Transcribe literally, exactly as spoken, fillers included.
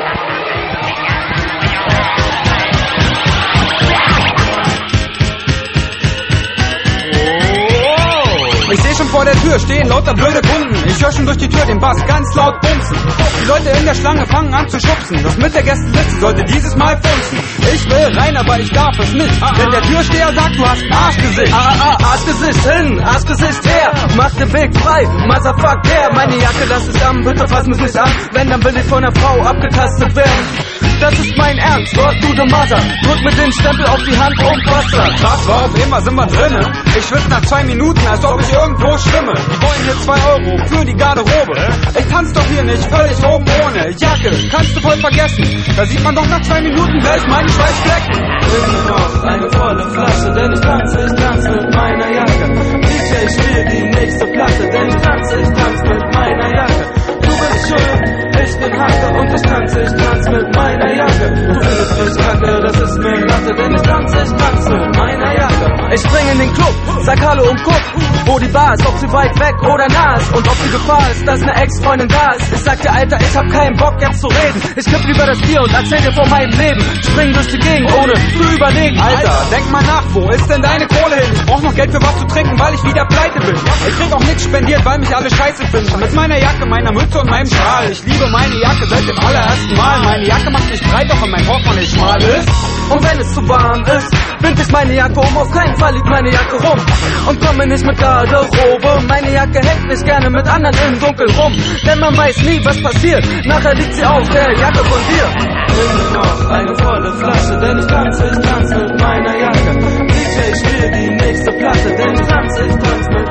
Ich seh schon vor der Tür stehen lauter blöde Kunden. Ich höre schon durch die Tür den Bass ganz laut bumsen. Die Leute in der Schlange fangen an zu schubsen. Das mit der Gästeliste sollte dieses Mal funzen. Ich will rein, aber ich darf es nicht. Ah, denn der Türsteher sagt, du hast ein Arschgesicht. Ah, ah, Arschgesicht hin, Arschgesicht her. Mach den Weg frei, Motherfuck her. Meine Jacke, lass es an, bitte fass mich nicht an. Wenn, dann will ich von der Frau abgetastet werden. Das ist mein Ernst, Gott, du the Mother. Drück mir den Stempel auf die Hand und Wasser. Krass, war auf immer sind wir drinne. Ich schwitz nach zwei Minuten, als ob ich irgendwo schwimme. Die wollen hier zwei Euro für die Garderobe. Ich tanz doch hier nicht, völlig oben ohne Jacke, kannst du voll vergessen. Da sieht man doch nach zwei Minuten gleich meine Schweißflecken. Bring mir noch eine volle Flasche, denn ich tanze, ich tanze mit meiner Jacke. D J, spiel die nächste Platte, denn ich tanze, ich tanze mit meiner Jacke. Du bist schön, ich bin Hacke und ich tanze, ich tanze mit meiner Jacke. Du findest mich kacke, das ist mir Latte, denn ich tanze, ich tanze mit meiner Jacke. Ich spring in den Club, sag Hallo und guck, wo die Bar ist, ob sie weit weg oder nah ist und ob die Gefahr ist, dass eine Ex-Freundin da ist. Ich sag dir, Alter, ich hab keinen Bock jetzt zu reden. Ich kipp lieber das Bier und erzähl dir von meinem Leben. Spring durch die Gegend, ohne zu überlegen. Alter, denk mal nach, wo ist denn deine Kohle hin? Ich brauch noch Geld für was zu trinken, weil ich wieder pleite bin. Ich krieg auch nix spendiert, weil mich alle scheiße finden. Mit meiner Jacke, meiner Mütze und meinem Schal. Ich liebe meine Jacke seit dem allerersten Mal. Meine Jacke macht mich breit, doch wenn mein Portemonnaie schmal ist. Und wenn es zu warm ist, bind ich meine Jacke um. Auf keinen Fall liegt meine Jacke rum. Und komme nicht mit Garderobe. Meine Jacke hängt nicht gerne mit anderen im Dunkeln rum. Denn man weiß nie, was passiert. Nachher liegt sie auf der Jacke von dir. Bring mir noch eine volle Flasche, denn ich tanze, ich tanze mit meiner Jacke. D J, spiel die nächste Platte, denn ich tanze, ich tanze mit